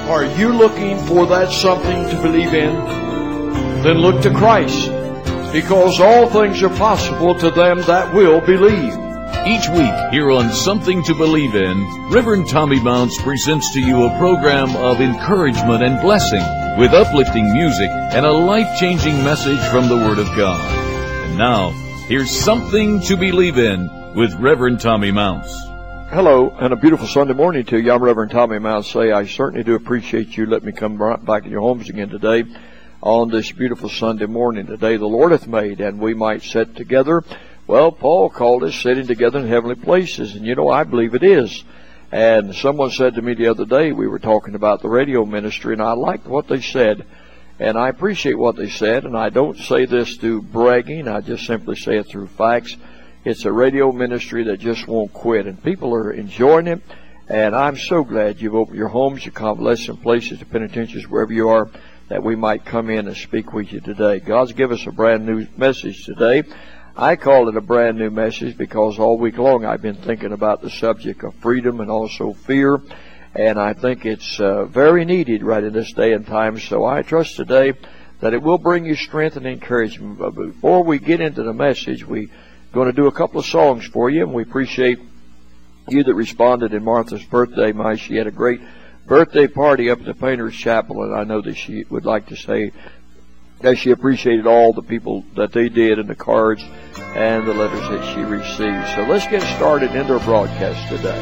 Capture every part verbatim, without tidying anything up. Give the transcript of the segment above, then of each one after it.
Are you looking for that something to believe in? Then look to Christ, because all things are possible to them that will believe. Each week here on Something to Believe In, Reverend Tommy Mounts presents to you a program of encouragement and blessing with uplifting music and a life-changing message from the Word of God. And now, here's Something to Believe In with Reverend Tommy Mounts. Hello, and a beautiful Sunday morning to you. I'm Reverend Tommy Mounts. Say, I certainly do appreciate you letting me come right back to your homes again today on this beautiful Sunday morning. The day the Lord hath made, and we might sit together. Well, Paul called us sitting together in heavenly places, and you know, I believe it is. And someone said to me the other day, we were talking about the radio ministry, and I liked what they said, and I appreciate what they said, and I don't say this through bragging, I just simply say it through facts. It's a radio ministry that just won't quit, and people are enjoying it, and I'm so glad you've opened your homes, your convalescent places, your penitentiaries, wherever you are, that we might come in and speak with you today. God's given us a brand new message today. I call it a brand new message because all week long I've been thinking about the subject of freedom and also fear, and I think it's uh, very needed right in this day and time. So I trust today that it will bring you strength and encouragement. But before we get into the message, we're going to do a couple of songs for you, and we appreciate you that responded in Martha's birthday. My, she had a great birthday party up at the Painter's Chapel, and I know that she would like to say that she appreciated all the people that they did and the cards and the letters that she received. So let's get started in their broadcast today.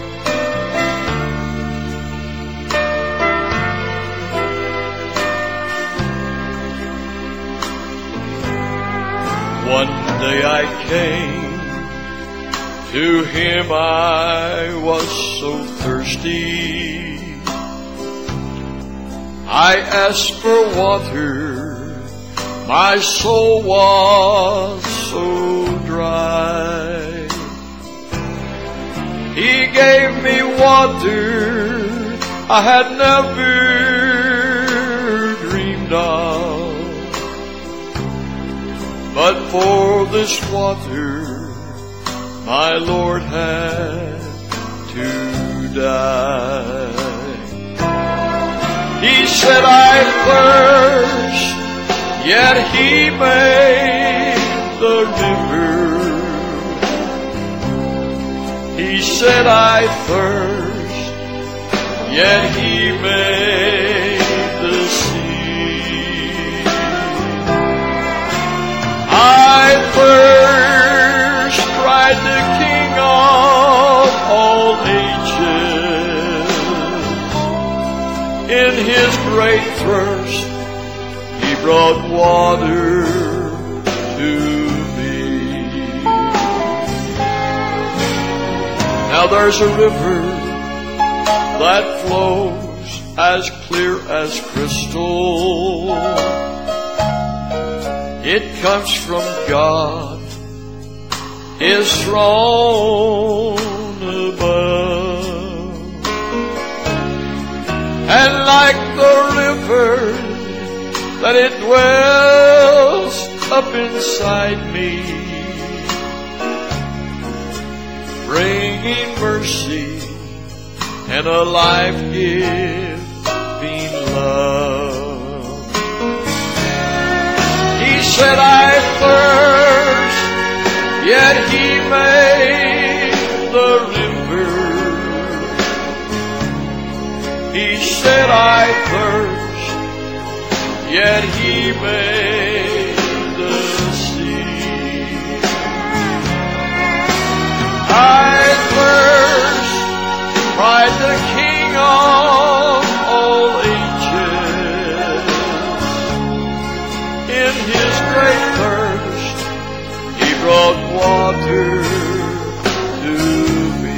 One day I came to him, I was so thirsty. I asked for water, my soul was so dry. He gave me water I had never dreamed of. But for this water, my Lord had to die. He said, I thirst, yet he made the river. He said, I thirst, yet he made the sea. I thirst, cried the King of all ages. In his great thirst, he brought water to me. Now there's a river that flows as clear as crystal. It comes from God, his throne above. And like the river that it dwells up inside me, bringing mercy and a life-giving love. He said, I thirst, yet he made the river. He said, I thirst, yet he made the sea. I thirst, cried the King of all ages. In his great thirst, he brought water to me.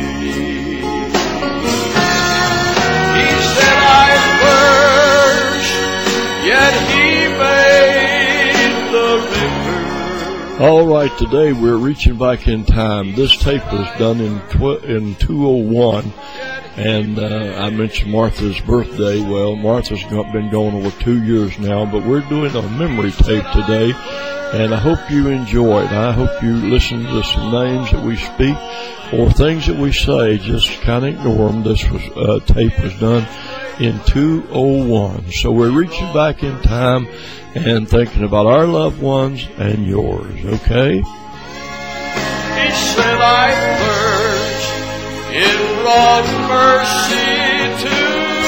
He said, I thirst, yet he made the river. All right, today we're reaching back in time. This tape was done in tw- in two oh one, And uh, I mentioned Martha's birthday. Well, Martha's been going over two years now, but we're doing a memory tape today, and I hope you enjoy it. I hope you listen to some names that we speak or things that we say. Just kind of ignore them. This was uh, tape was done in two oh one. So we're reaching back in time and thinking about our loved ones and yours, okay? He said, I thirst in wrong mercy to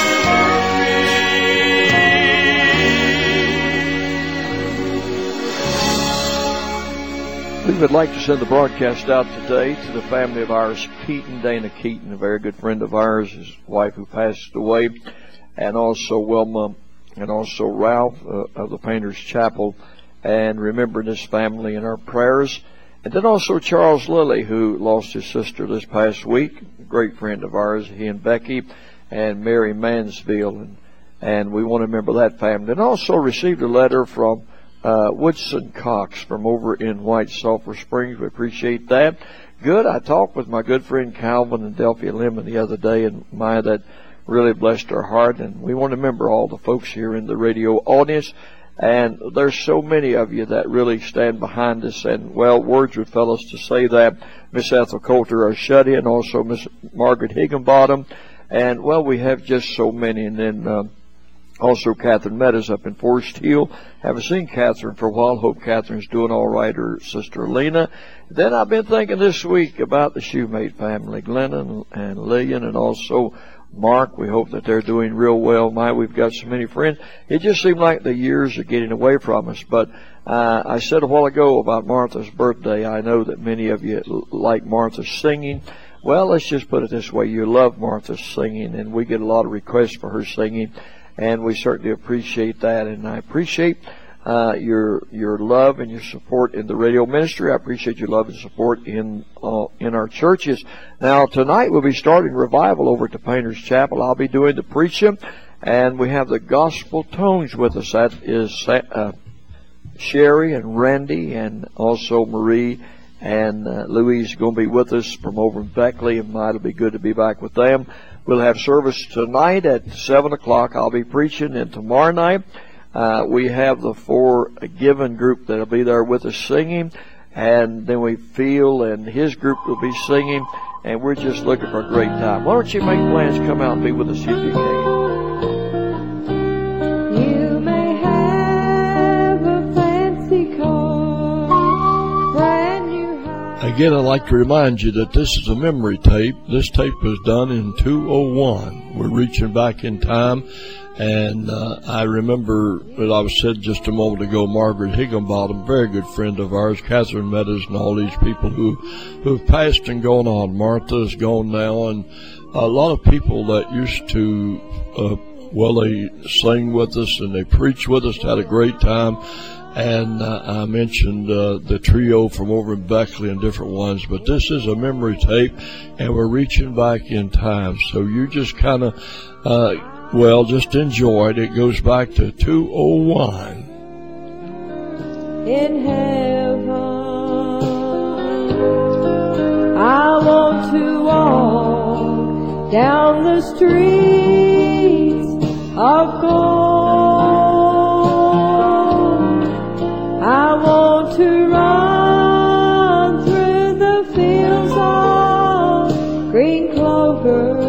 me. We would like to send the broadcast out today to the family of ours, Pete and Dana Keaton, a very good friend of ours, his wife who passed away, and also Wilma, and also Ralph uh, of the Painters Chapel, and remembering this family in our prayers. And then also Charles Lilly, who lost his sister this past week, a great friend of ours, he and Becky, and Mary Mansfield, and, and we want to remember that family. And also received a letter from uh, Woodson Cox from over in White Sulphur Springs. We appreciate that. Good. I talked with my good friend Calvin and Delphia Lemon the other day, and my, that really blessed our heart. And we want to remember all the folks here in the radio audience. And there's so many of you that really stand behind us. And, well, words would fail us to say that. Miss Ethel Coulter, our shut-in, and also Miss Margaret Higginbottom. And, well, we have just so many. And then uh, also Catherine Meadows up in Forest Hill. Haven't seen Catherine for a while. Hope Catherine's doing all right, her sister Lena. Then I've been thinking this week about the Shoemate family, Glennon and Lillian, and also Mark. We hope that they're doing real well. My, we've got so many friends. It just seemed like the years are getting away from us. But uh, I said a while ago about Martha's birthday. I know that many of you like Martha's singing. Well, let's just put it this way. You love Martha's singing, and we get a lot of requests for her singing, and we certainly appreciate that. And I appreciate uh, your your love and your support in the radio ministry. I appreciate your love and support in uh, in our churches. Now, tonight we'll be starting revival over at the Painters Chapel. I'll be doing the preaching, and we have the gospel tones with us. That is uh, Sherry and Randy, and also Marie and uh, Louise going to be with us from over in Beckley, and it'll be good to be back with them. We'll have service tonight at seven o'clock. I'll be preaching, and tomorrow night uh, we have the Four Given group that'll be there with us singing, and then we Phil and his group will be singing, and we're just looking for a great time. Why don't you make plans, come out and be with us if you can. You may have a fancy car, brand new house. Again, I'd like to remind you that this is a memory tape. This tape was done in two oh one. We're reaching back in time. And uh, I remember, as I was said just a moment ago, Margaret Higginbottom, very good friend of ours, Catherine Meadows, and all these people who who've passed and gone on. Martha's gone now, and a lot of people that used to, uh, well, they sing with us and they preach with us, had a great time. And uh, I mentioned uh, the trio from over in Beckley and different ones, but this is a memory tape, and we're reaching back in time. So you just kind of, uh, well, just enjoy it. It goes back to two oh one. In heaven, I want to walk down the streets of gold. I want to run through the fields of green clover,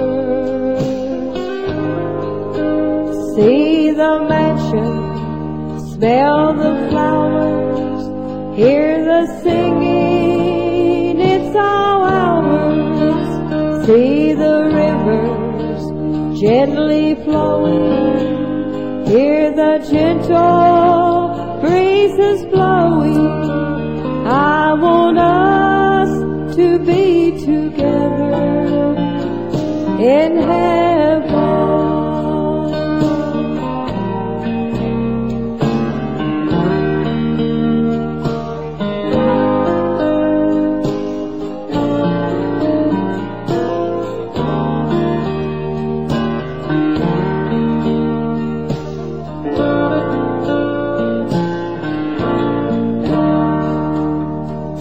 see the mansion, smell the flowers, hear the singing, it's all ours. See the rivers gently flowing, hear the gentle breezes blowing. I want us to be together in heaven.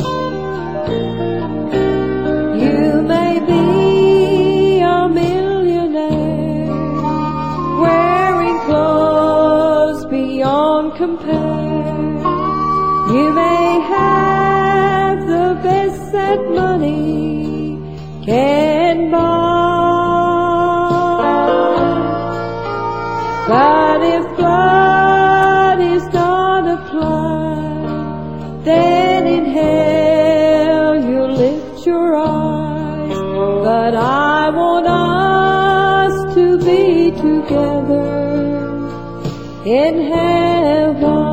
You may be a million don't compare. You may have the best that money can buy, but if blood is not applied, then in hell you'll lift your eyes. But I want us to be together in heaven.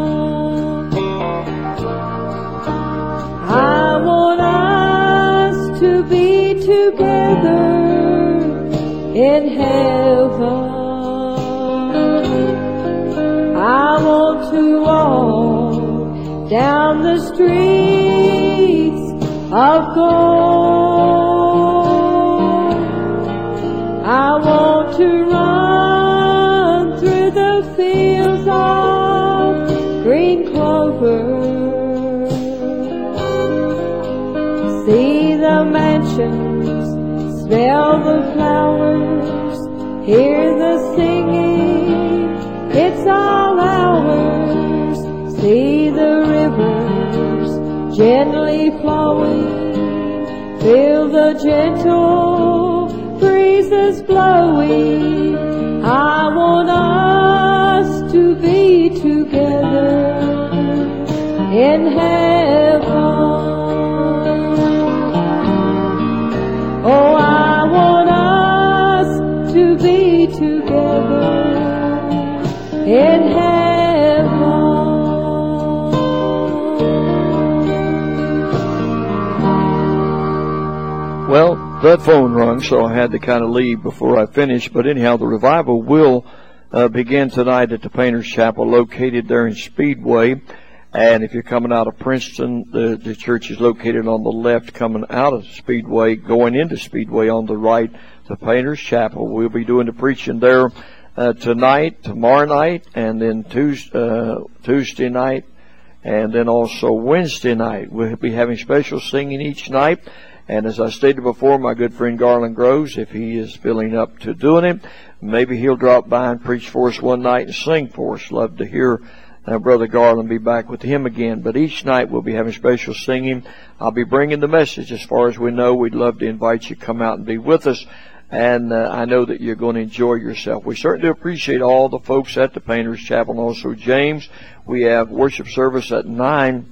I want us to be together in heaven. I want to walk down the streets of gold. I want to run through the fields of green clover. See the mansions, smell the flowers, hear the singing, it's all ours. See the rivers gently flowing, feel the gentle breezes blowing. I want us to be together in heaven. Oh, I want us to be together in heaven. Well, that phone rung, so I had to kind of leave before I finished. But anyhow, the revival will uh, begin tonight at the Painters Chapel, located there in Speedway. And if you're coming out of Princeton, the, the church is located on the left, coming out of Speedway, going into Speedway on the right, the Painters Chapel. We'll be doing the preaching there uh, tonight, tomorrow night, and then Tuesday, uh, Tuesday night, and then also Wednesday night. We'll be having special singing each night. And as I stated before, my good friend Garland Groves, if he is feeling up to doing it, maybe he'll drop by and preach for us one night and sing for us. Love to hear uh, Brother Garland, be back with him again. But each night we'll be having special singing. I'll be bringing the message. As far as we know, we'd love to invite you to come out and be with us. And uh, I know that you're going to enjoy yourself. We certainly appreciate all the folks at the Painters Chapel and also James. We have worship service at nine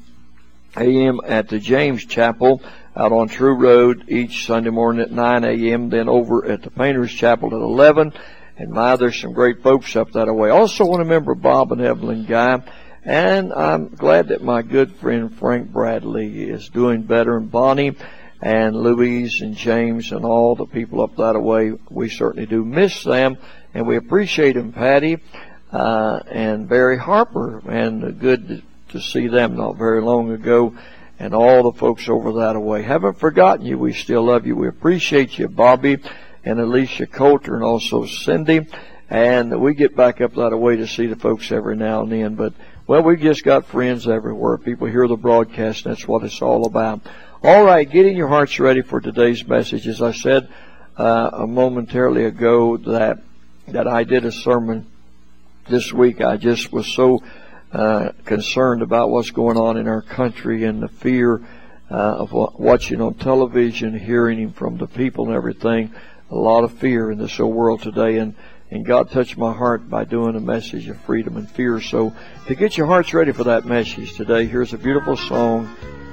a.m. at the James Chapel out on True Road each Sunday morning at nine a.m. Then over at the Painters Chapel at eleven. And my, there's some great folks up that way. Also want to remember Bob and Evelyn Guy. And I'm glad that my good friend Frank Bradley is doing better, and Bonnie and Louise and James and all the people up that way. We certainly do miss them, and we appreciate them, Patty uh, and Barry Harper. And good to, to see them not very long ago. And all the folks over that way. Haven't forgotten you. We still love you. We appreciate you, Bobby and Alicia Coulter, and also Cindy. And we get back up that way to see the folks every now and then. But, well, we've just got friends everywhere. People hear the broadcast, and that's what it's all about. All right, getting your hearts ready for today's message. As I said uh, momentarily ago that that I did a sermon this week. I just was so Uh, concerned about what's going on in our country, and the fear uh, of watching on television, hearing from the people and everything. A lot of fear in this whole world today, and, and God touched my heart by doing a message of freedom and fear. So to get your hearts ready for that message today, here's a beautiful song,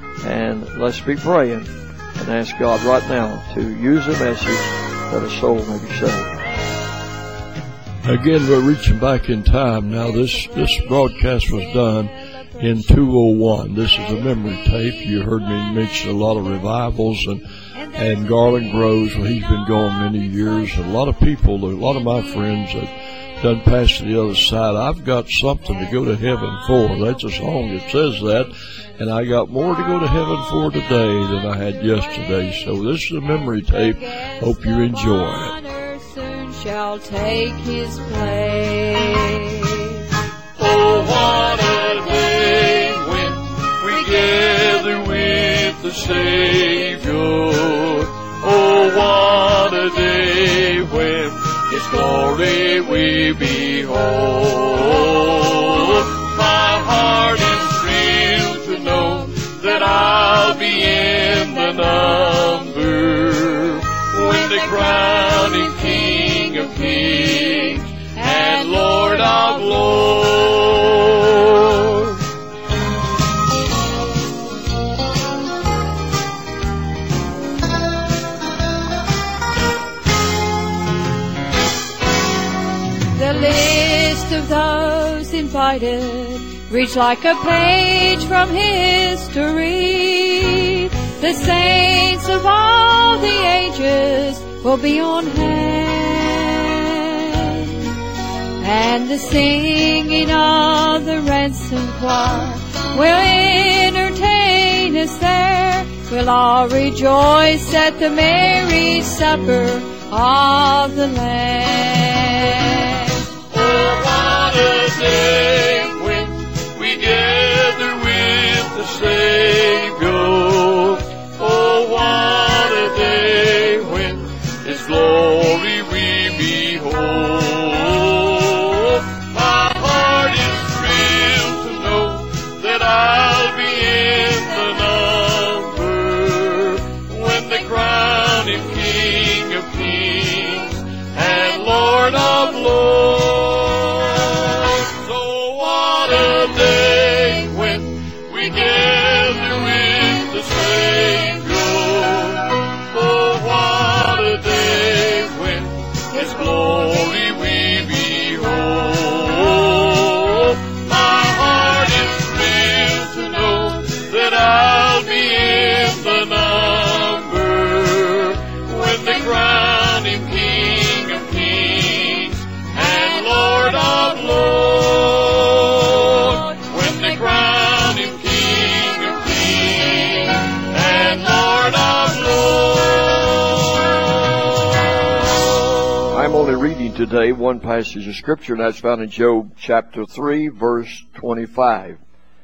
and let's be praying and ask God right now to use a message that a soul may be saved. Again, we're reaching back in time. Now, this, this broadcast was done in two oh one. This is a memory tape. You heard me mention a lot of revivals, and, and Garland Groves, well, he's been gone many years. A lot of people, a lot of my friends that done passed to the other side. I've got something to go to heaven for. That's a song that says that. And I got more to go to heaven for today than I had yesterday. So this is a memory tape. Hope you enjoy it. Shall take his place. Oh, what a day when we gather with the Savior. Oh, what a day when His glory we behold. number. When they crown him King of Kings and Lord of Lords. The list of those invited reads like a page from history. The saints of all the ages will be on hand, and the singing of the ransom choir will entertain us there. We'll all rejoice at the merry supper of the Lamb. Oh, what a day when we gather with the Savior. Oh, what a day when His glory we behold. My heart is thrilled to know that I'll be in the number when they crown Him King of Kings and Lord of Lords. So what a day when we gather with the Savior. Oh, what a day when His glory we behold. My heart is thrilled to know that I'll be in the number when they crown Him King of Kings and Lord of Lords. When they crown Him King of Kings and Lord of Lords. I'm only reading today one passage of Scripture, and that's found in Job chapter three, verse twenty-five.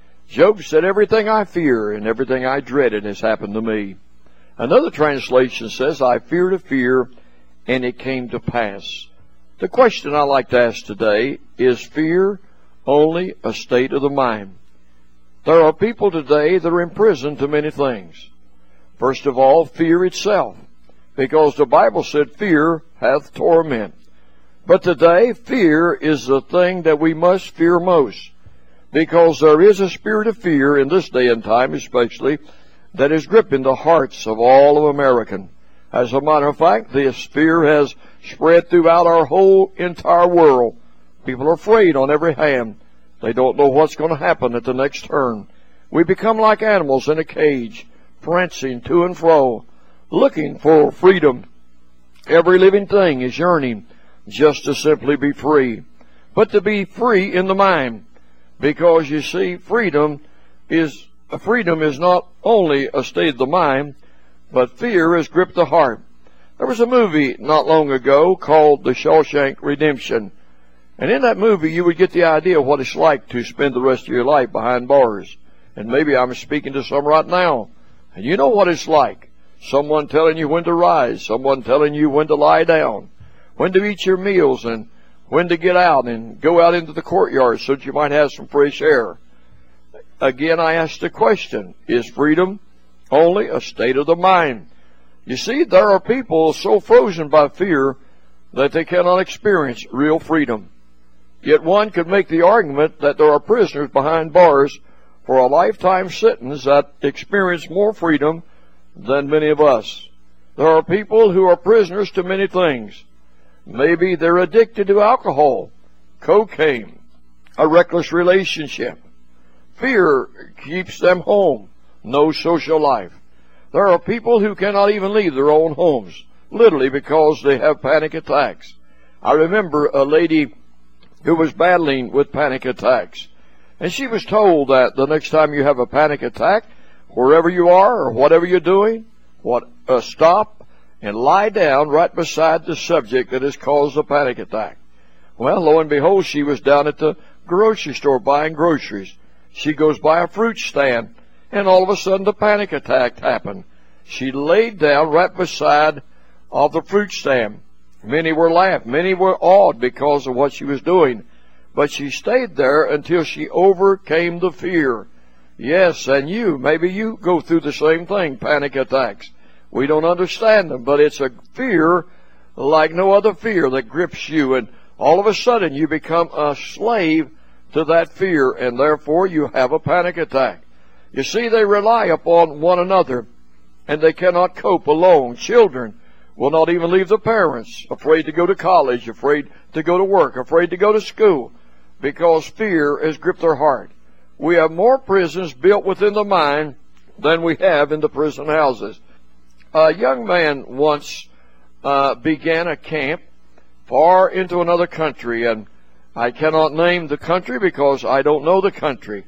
Job said, everything I fear and everything I dreaded has happened to me. Another translation says, I feared a fear, and it came to pass. The question I like to ask today, is fear only a state of the mind? There are people today that are imprisoned to many things. First of all, fear itself, because the Bible said fear hath torment. But today, fear is the thing that we must fear most, because there is a spirit of fear in this day and time especially that is gripping the hearts of all of Americans. As a matter of fact, this fear has spread throughout our whole entire world. People are afraid on every hand. They don't know what's going to happen at the next turn. We become like animals in a cage, prancing to and fro, looking for freedom. Every living thing is yearning just to simply be free, but to be free in the mind. Because you see, freedom is freedom is not only a state of the mind, but fear has gripped the heart. There was a movie not long ago called The Shawshank Redemption. And in that movie, you would get the idea of what it's like to spend the rest of your life behind bars. And maybe I'm speaking to some right now. And you know what it's like. Someone telling you when to rise. Someone telling you when to lie down. When to eat your meals and when to get out and go out into the courtyard so that you might have some fresh air. Again, I ask the question, is freedom only a state of the mind? You see, there are people so frozen by fear that they cannot experience real freedom. Yet one could make the argument that there are prisoners behind bars for a lifetime sentence that experience more freedom than many of us. There are people who are prisoners to many things. Maybe they're addicted to alcohol, cocaine, a reckless relationship. Fear keeps them home, no social life. There are people who cannot even leave their own homes, literally because they have panic attacks. I remember a lady who was battling with panic attacks, and she was told that the next time you have a panic attack, wherever you are or whatever you're doing, what uh, stop and lie down right beside the subject that has caused the panic attack. Well, lo and behold, she was down at the grocery store buying groceries. She goes by a fruit stand, and all of a sudden the panic attack happened. She laid down right beside of the fruit stand. Many were laughing. Many were awed because of what she was doing. But she stayed there until she overcame the fear. Yes, and you, maybe you go through the same thing, panic attacks. We don't understand them, but it's a fear like no other fear that grips you, and all of a sudden you become a slave to that fear, and therefore you have a panic attack. You see, they rely upon one another, and they cannot cope alone. Children will not even leave the parents, afraid to go to college, afraid to go to work, afraid to go to school, because fear has gripped their heart. We have more prisons built within the mind than we have in the prison houses. A young man once uh, began a camp far into another country, and I cannot name the country because I don't know the country.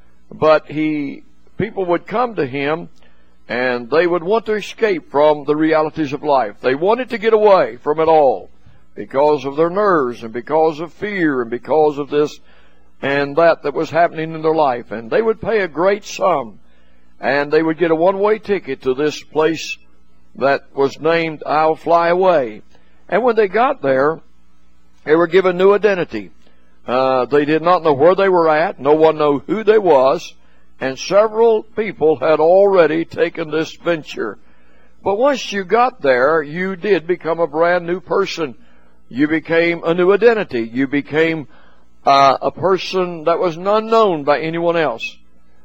But he, people would come to him, and they would want to escape from the realities of life. They wanted to get away from it all because of their nerves and because of fear and because of this and that that was happening in their life. And they would pay a great sum, and they would get a one-way ticket to this place that was named I'll Fly Away. And when they got there, they were given new identity. Uh, they did not know where they were at. No one knew who they was. And several people had already taken this venture. But once you got there, you did become a brand new person. You became a new identity. You became uh, a person that was unknown by anyone else.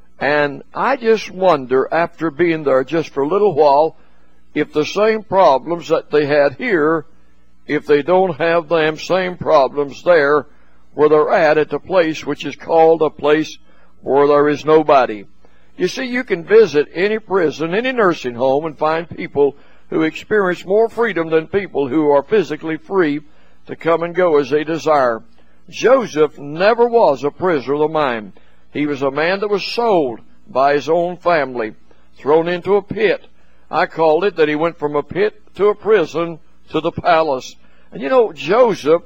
And I just wonder, after being there just for a little while, if the same problems that they had here, if they don't have them same problems there where they're at, at the place which is called a place where there is nobody. You see, you can visit any prison, any nursing home, and find people who experience more freedom than people who are physically free to come and go as they desire. Joseph never was a prisoner of the mind. He was a man that was sold by his own family, thrown into a pit. I called it that he went from a pit to a prison to the palace. And you know, Joseph,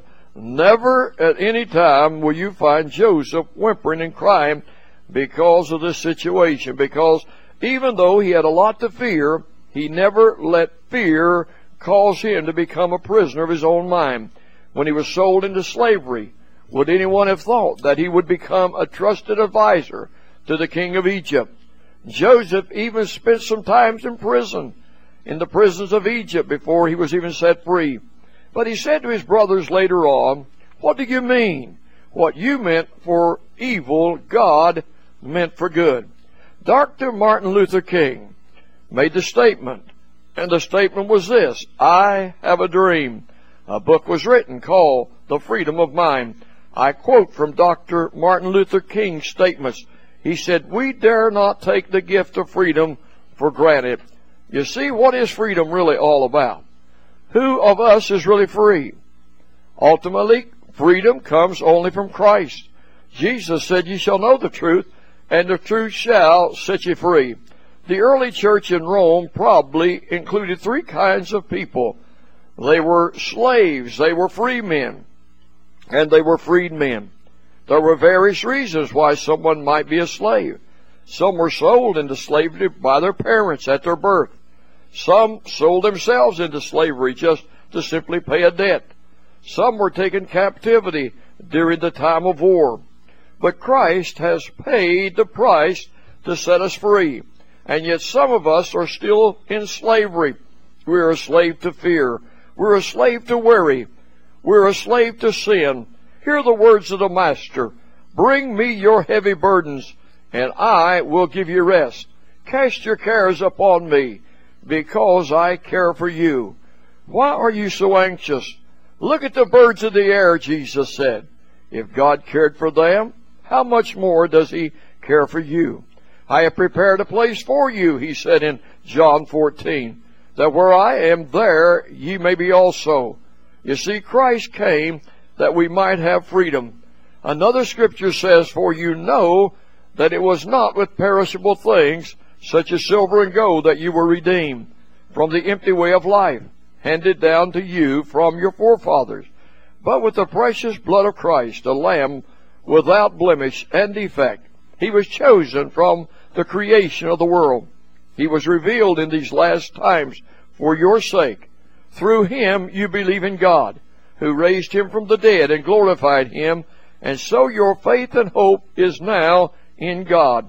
never at any time will you find Joseph whimpering and crying because of this situation. Because even though he had a lot to fear, he never let fear cause him to become a prisoner of his own mind. When he was sold into slavery, would anyone have thought that he would become a trusted advisor to the king of Egypt? Joseph even spent some time in prison, in the prisons of Egypt, before he was even set free. But he said to his brothers later on, "What do you mean? What you meant for evil, God meant for good." Doctor Martin Luther King made the statement, and the statement was this: "I have a dream." A book was written called The Freedom of Mind. I quote from Doctor Martin Luther King's statements. He said, "We dare not take the gift of freedom for granted." You see, what is freedom really all about? Who of us is really free? Ultimately, freedom comes only from Christ. Jesus said, "You shall know the truth, and the truth shall set you free." The early church in Rome probably included three kinds of people. They were slaves, they were free men, and they were freed men. There were various reasons why someone might be a slave. Some were sold into slavery by their parents at their birth. Some sold themselves into slavery just to simply pay a debt. Some were taken captivity during the time of war. But Christ has paid the price to set us free. And yet some of us are still in slavery. We're a slave to fear. We're a slave to worry. We're a slave to sin. Hear the words of the Master: "Bring me your heavy burdens, and I will give you rest. Cast your cares upon me, because I care for you." Why are you so anxious? Look at the birds of the air, Jesus said. If God cared for them, how much more does He care for you? "I have prepared a place for you," He said in John fourteen, "that where I am, there ye may be also." You see, Christ came that we might have freedom. Another scripture says, "For you know that it was not with perishable things, such as silver and gold, that you were redeemed from the empty way of life, handed down to you from your forefathers, but with the precious blood of Christ, a lamb without blemish and defect. He was chosen from the creation of the world. He was revealed in these last times for your sake. Through Him you believe in God, who raised Him from the dead and glorified Him, and so your faith and hope is now in God."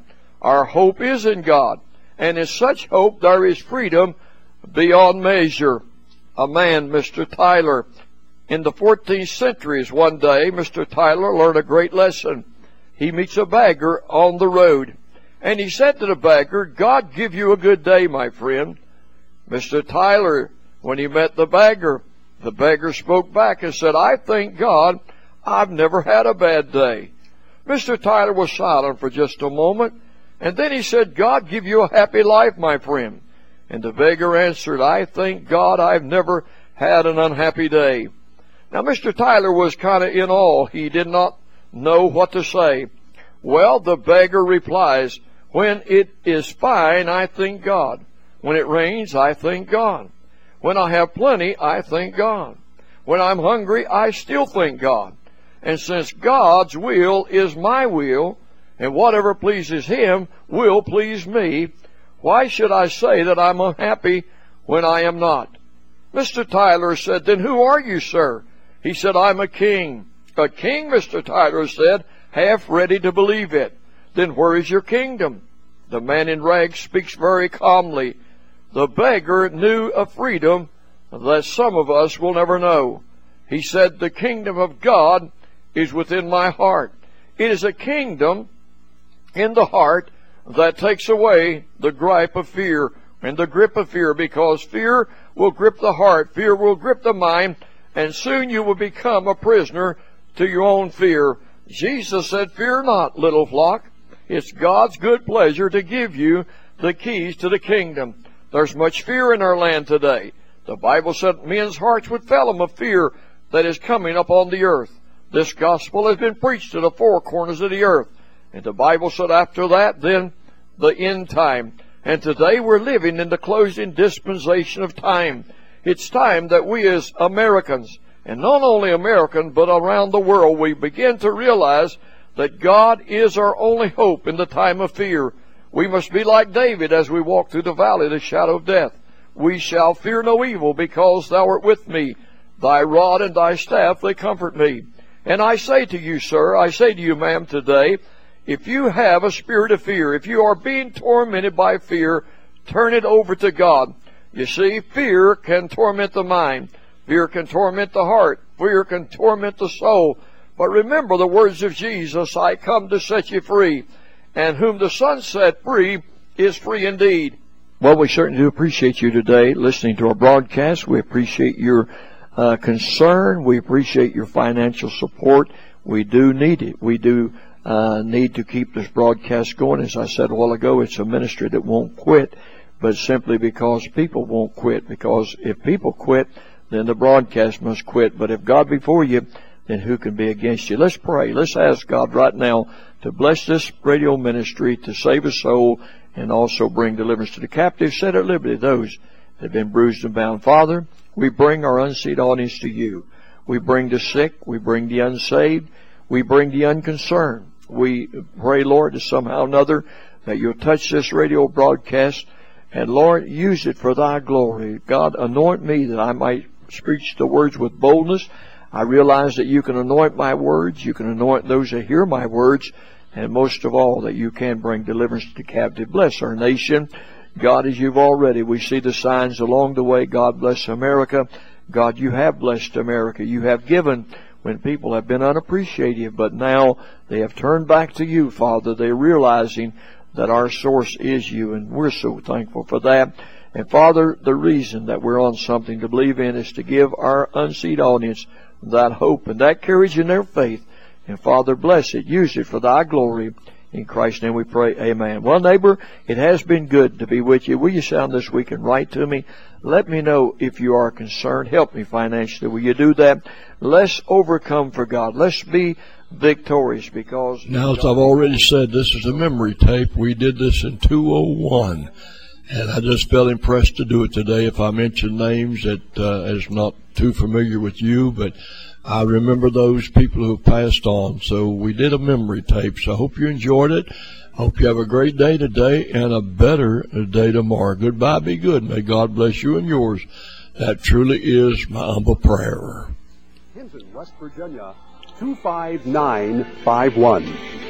Our hope is in God. And in such hope there is freedom beyond measure. A man, Mister Tyler, in the fourteenth centuries, one day, Mister Tyler learned a great lesson. He meets a beggar on the road, and he said to the beggar, "God give you a good day, my friend." Mister Tyler, when he met the beggar, the beggar spoke back and said, "I thank God I've never had a bad day." Mister Tyler was silent for just a moment, and then he said, "God give you a happy life, my friend." And the beggar answered, "I thank God I've never had an unhappy day." Now, Mister Tyler was kind of in awe. He did not know what to say. Well, the beggar replies, "When it is fine, I thank God. When it rains, I thank God. When I have plenty, I thank God. When I'm hungry, I still thank God. And since God's will is my will, and whatever pleases Him will please me, why should I say that I'm unhappy when I am not?" Mister Tyler said, "Then who are you, sir?" He said, "I'm a king." "A king," Mister Tyler said, half ready to believe it. "Then where is your kingdom?" The man in rags speaks very calmly. The beggar knew a freedom that some of us will never know. He said, "The kingdom of God is within my heart." It is a kingdom in the heart that takes away the gripe of fear and the grip of fear, because fear will grip the heart, fear will grip the mind, and soon you will become a prisoner to your own fear. Jesus said, "Fear not, little flock." It's God's good pleasure to give you the keys to the kingdom. There's much fear in our land today. The Bible said men's hearts would fail them of fear that is coming upon the earth. This gospel has been preached to the four corners of the earth. And the Bible said after that, then the end time. And today we're living in the closing dispensation of time. It's time that we as Americans, and not only American, but around the world, we begin to realize that God is our only hope in the time of fear. We must be like David as we walk through the valley of the shadow of death. We shall fear no evil, because thou art with me. Thy rod and thy staff, they comfort me. And I say to you, sir, I say to you, ma'am, today, if you have a spirit of fear, if you are being tormented by fear, turn it over to God. You see, fear can torment the mind. Fear can torment the heart. Fear can torment the soul. But remember the words of Jesus, "I come to set you free. And whom the Son set free is free indeed." Well, we certainly do appreciate you today listening to our broadcast. We appreciate your uh, concern. We appreciate your financial support. We do need it. We do uh, need to keep this broadcast going. As I said a while ago, it's a ministry that won't quit, but simply because people won't quit. Because if people quit, then the broadcast must quit. But if God be for you, then who can be against you? Let's pray. Let's ask God right now to bless this radio ministry, to save a soul, and also bring deliverance to the captive, set at liberty those that have been bruised and bound. Father, we bring our unseen audience to you. We bring the sick. We bring the unsaved. We bring the unconcerned. We pray, Lord, that somehow or another that you'll touch this radio broadcast, and Lord, use it for thy glory. God, anoint me that I might preach the words with boldness. I realize that you can anoint my words. You can anoint those that hear my words. And most of all, that you can bring deliverance to the captive. Bless our nation. God, as you've already, we see the signs along the way. God bless America. God, you have blessed America. You have given when people have been unappreciative, but now they have turned back to you, Father. They're realizing that our source is you, and we're so thankful for that. And Father, the reason that we're on something to believe in is to give our unseen audience that hope and that courage in their faith. And Father, bless it. Use it for thy glory. In Christ's name we pray, amen. Well, neighbor, it has been good to be with you. Will you sound this week and write to me? Let me know if you are concerned. Help me financially. Will you do that? Let's overcome for God. Let's be victorious, because... Now, as I've already said, this is a memory tape. We did this in two oh one. And I just felt impressed to do it today. If I mention names that uh, is not too familiar with you, but I remember those people who have passed on. So we did a memory tape. So I hope you enjoyed it. Hope you have a great day today and a better day tomorrow. Goodbye. Be good. May God bless you and yours. That truly is my humble prayer. Hinton, West Virginia, two five nine five one.